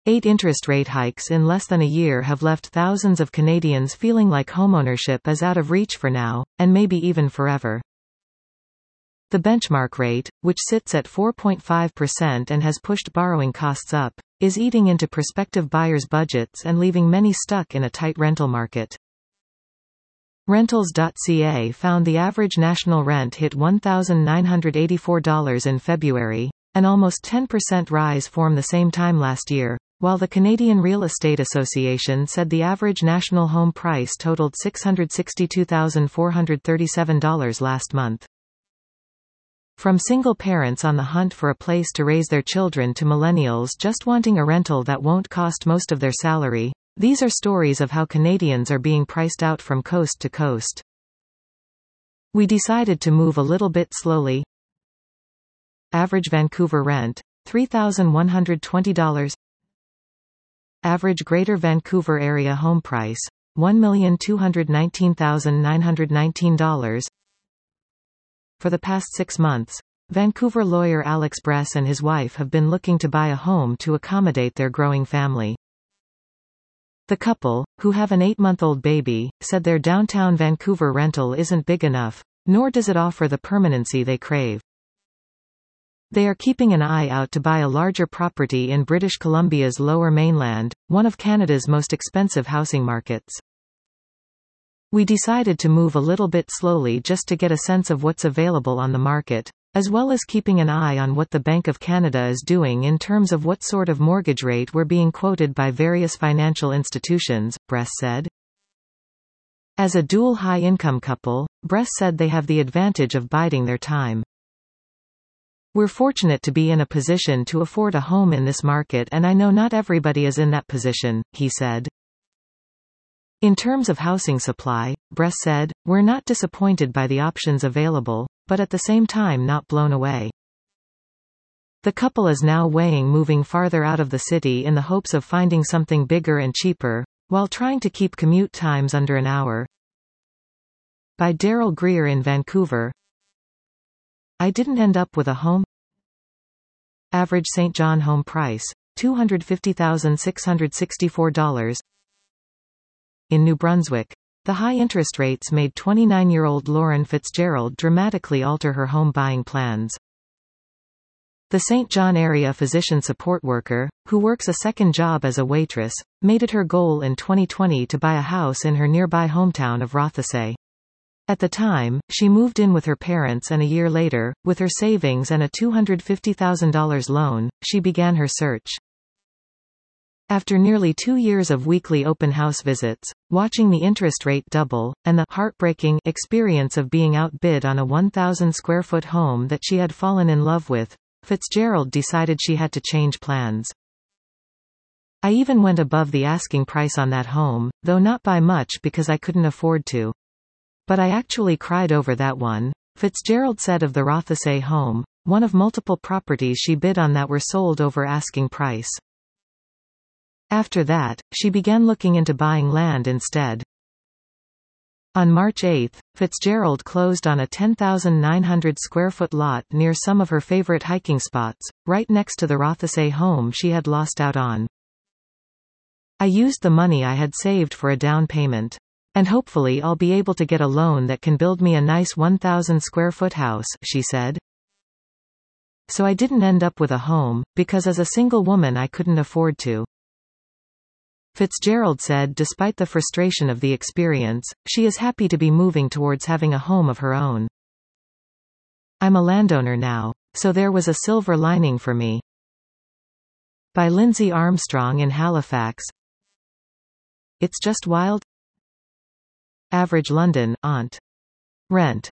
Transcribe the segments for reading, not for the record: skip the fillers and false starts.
8 interest rate hikes in less than a year have left thousands of Canadians feeling like homeownership is out of reach for now, and maybe even forever. The benchmark rate, which sits at 4.5% and has pushed borrowing costs up, is eating into prospective buyers' budgets and leaving many stuck in a tight rental market. Rentals.ca found the average national rent hit $1,984 in February, an almost 10% rise from the same time last year, while the Canadian Real Estate Association said the average national home price totaled $662,437 last month. From single parents on the hunt for a place to raise their children to millennials just wanting a rental that won't cost most of their salary, these are stories of how Canadians are being priced out from coast to coast. We decided to move a little bit slowly. Average Vancouver rent, $3,120. Average Greater Vancouver Area home price, $1,219,919. For the past 6 months, Vancouver lawyer Alex Bress and his wife have been looking to buy a home to accommodate their growing family. The couple, who have an 8-month-old baby, said their downtown Vancouver rental isn't big enough, nor does it offer the permanency they crave. They are keeping an eye out to buy a larger property in British Columbia's Lower Mainland, one of Canada's most expensive housing markets. We decided to move a little bit slowly just to get a sense of what's available on the market, as well as keeping an eye on what the Bank of Canada is doing in terms of what sort of mortgage rate we're being quoted by various financial institutions, Bress said. As a dual high-income couple, Bress said they have the advantage of biding their time. We're fortunate to be in a position to afford a home in this market, and I know not everybody is in that position, he said. In terms of housing supply, Bress said, we're not disappointed by the options available, but at the same time not blown away. The couple is now weighing moving farther out of the city in the hopes of finding something bigger and cheaper, while trying to keep commute times under an hour. By Daryl Greer in Vancouver. I didn't end up with a home. Average St. John home price, $250,664. In New Brunswick, the high interest rates made 29-year-old Lauren Fitzgerald dramatically alter her home buying plans. The St. John area physician support worker, who works a second job as a waitress, made it her goal in 2020 to buy a house in her nearby hometown of Rothesay. At the time, she moved in with her parents, and a year later, with her savings and a $250,000 loan, she began her search. After nearly 2 years of weekly open house visits, watching the interest rate double, and the heartbreaking experience of being outbid on a 1,000-square-foot home that she had fallen in love with, Fitzgerald decided she had to change plans. I even went above the asking price on that home, though not by much because I couldn't afford to. But I actually cried over that one, Fitzgerald said of the Rothesay home, one of multiple properties she bid on that were sold over asking price. After that, she began looking into buying land instead. On March 8, Fitzgerald closed on a 10,900-square-foot lot near some of her favorite hiking spots, right next to the Rothesay home she had lost out on. I used the money I had saved for a down payment. And hopefully I'll be able to get a loan that can build me a nice 1,000-square-foot house, she said. So I didn't end up with a home, because as a single woman I couldn't afford to. Fitzgerald said despite the frustration of the experience, she is happy to be moving towards having a home of her own. I'm a landowner now, so there was a silver lining for me. By Lindsay Armstrong in Halifax. It's just wild. Average London, Ont. Rent,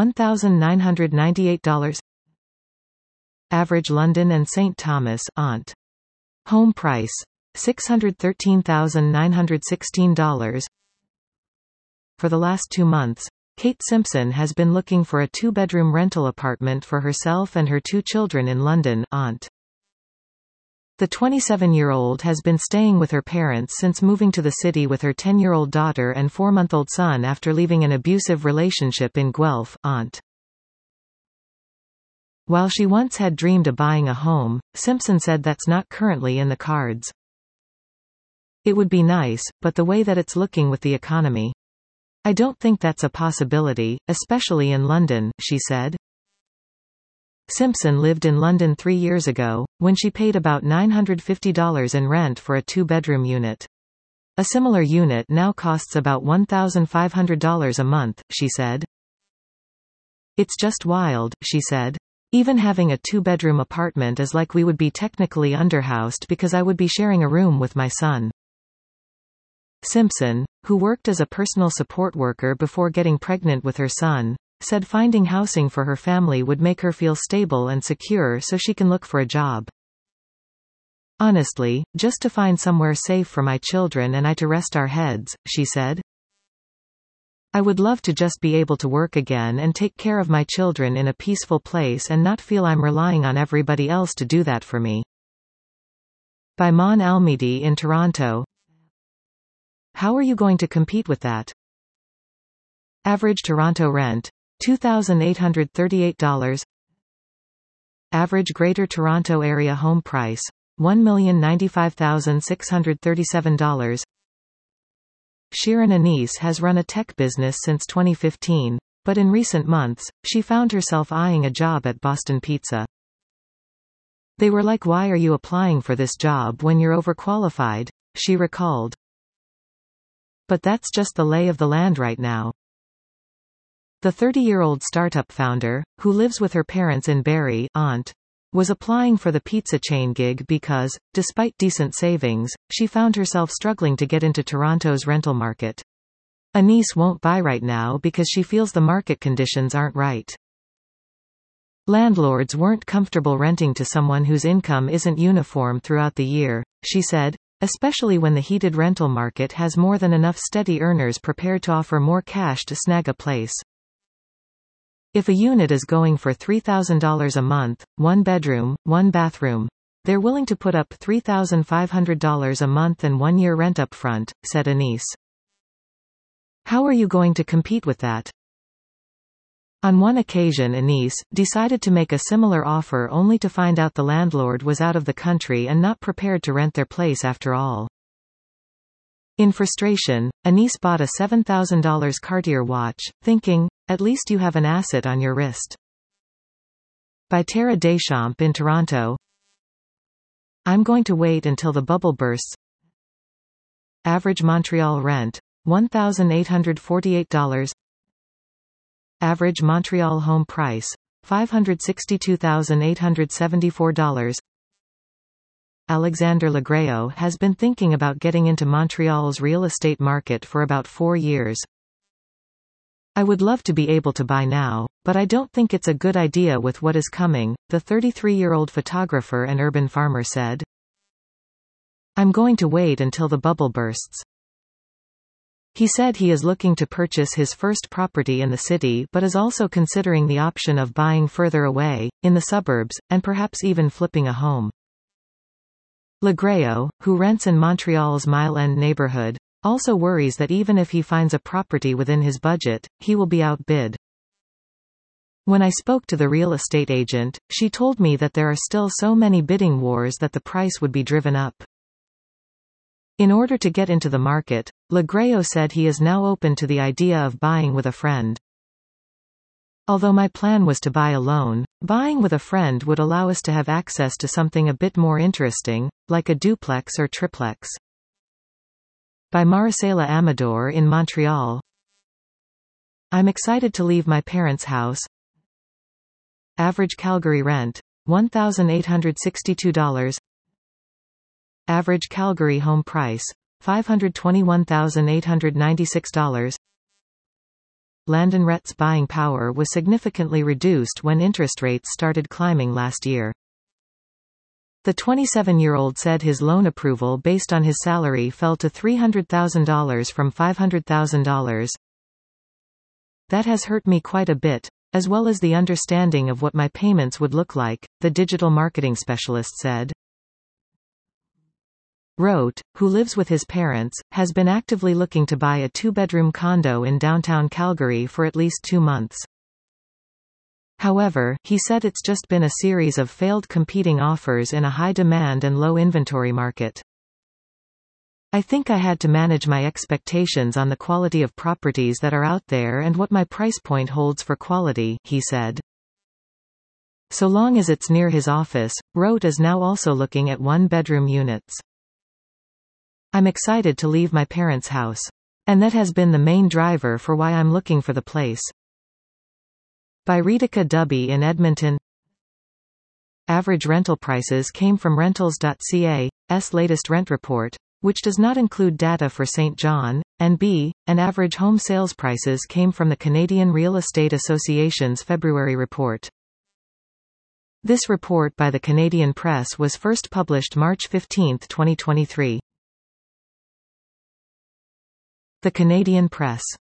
$1,998. Average London and St. Thomas, Ont. Home price, $613,916. For the last 2 months, Kate Simpson has been looking for a 2-bedroom rental apartment for herself and her 2 children in London, Ont. The 27-year-old has been staying with her parents since moving to the city with her 10-year-old daughter and 4-month-old son after leaving an abusive relationship in Guelph, Ont. While she once had dreamed of buying a home, Simpson said that's not currently in the cards. It would be nice, but the way that it's looking with the economy. I don't think that's a possibility, especially in London, she said. Simpson lived in London 3 years ago, when she paid about $950 in rent for a 2-bedroom unit. A similar unit now costs about $1,500 a month, she said. It's just wild, she said. Even having a 2-bedroom apartment is like we would be technically underhoused because I would be sharing a room with my son. Simpson, who worked as a personal support worker before getting pregnant with her son, said finding housing for her family would make her feel stable and secure so she can look for a job. Honestly, just to find somewhere safe for my children and I to rest our heads, she said. I would love to just be able to work again and take care of my children in a peaceful place and not feel I'm relying on everybody else to do that for me. By Mon Almidi in Toronto. How are you going to compete with that? Average Toronto rent, $2,838. Average Greater Toronto Area home price, $1,095,637. Shirin Anise has run a tech business since 2015, but in recent months, she found herself eyeing a job at Boston Pizza. They were like, "Why are you applying for this job when you're overqualified?" she recalled. But that's just the lay of the land right now. The 30-year-old startup founder, who lives with her parents in Barrie, Ont, was applying for the pizza chain gig because, despite decent savings, she found herself struggling to get into Toronto's rental market. Anise won't buy right now because she feels the market conditions aren't right. Landlords weren't comfortable renting to someone whose income isn't uniform throughout the year, she said, especially when the heated rental market has more than enough steady earners prepared to offer more cash to snag a place. If a unit is going for $3,000 a month, 1 bedroom, 1 bathroom, they're willing to put up $3,500 a month and 1 year rent up front, said Anise. How are you going to compete with that? On one occasion Anise decided to make a similar offer only to find out the landlord was out of the country and not prepared to rent their place after all. In frustration, Anise bought a $7,000 Cartier watch, thinking, at least you have an asset on your wrist. By Tara Deschamps in Toronto. I'm going to wait until the bubble bursts. Average Montreal rent, $1,848. Average Montreal home price, $562,874. Alexander Legreo has been thinking about getting into Montreal's real estate market for about 4 years. I would love to be able to buy now, but I don't think it's a good idea with what is coming, the 33-year-old photographer and urban farmer said. I'm going to wait until the bubble bursts. He said he is looking to purchase his first property in the city but is also considering the option of buying further away, in the suburbs, and perhaps even flipping a home. Legreo, who rents in Montreal's Mile End neighborhood, also worries that even if he finds a property within his budget, he will be outbid. When I spoke to the real estate agent, she told me that there are still so many bidding wars that the price would be driven up. In order to get into the market, Legreo said he is now open to the idea of buying with a friend. Although my plan was to buy alone, buying with a friend would allow us to have access to something a bit more interesting, like a duplex or triplex. By Maricela Amador in Montreal. I'm excited to leave my parents' house. Average Calgary rent, $1,862. Average Calgary home price, $521,896. Landenret's buying power was significantly reduced when interest rates started climbing last year. The 27-year-old said his loan approval based on his salary fell to $300,000 from $500,000. That has hurt me quite a bit, as well as the understanding of what my payments would look like, the digital marketing specialist said. Rote, who lives with his parents, has been actively looking to buy a 2-bedroom condo in downtown Calgary for at least 2 months. However, he said it's just been a series of failed competing offers in a high-demand and low-inventory market. I think I had to manage my expectations on the quality of properties that are out there and what my price point holds for quality, he said. So long as it's near his office, Rote is now also looking at one-bedroom units. I'm excited to leave my parents' house. And that has been the main driver for why I'm looking for the place. By Ritika Dubey in Edmonton. Average rental prices came from Rentals.ca's latest rent report, which does not include data for St. John, and average home sales prices came from the Canadian Real Estate Association's February report. This report by the Canadian Press was first published March 15, 2023. The Canadian Press.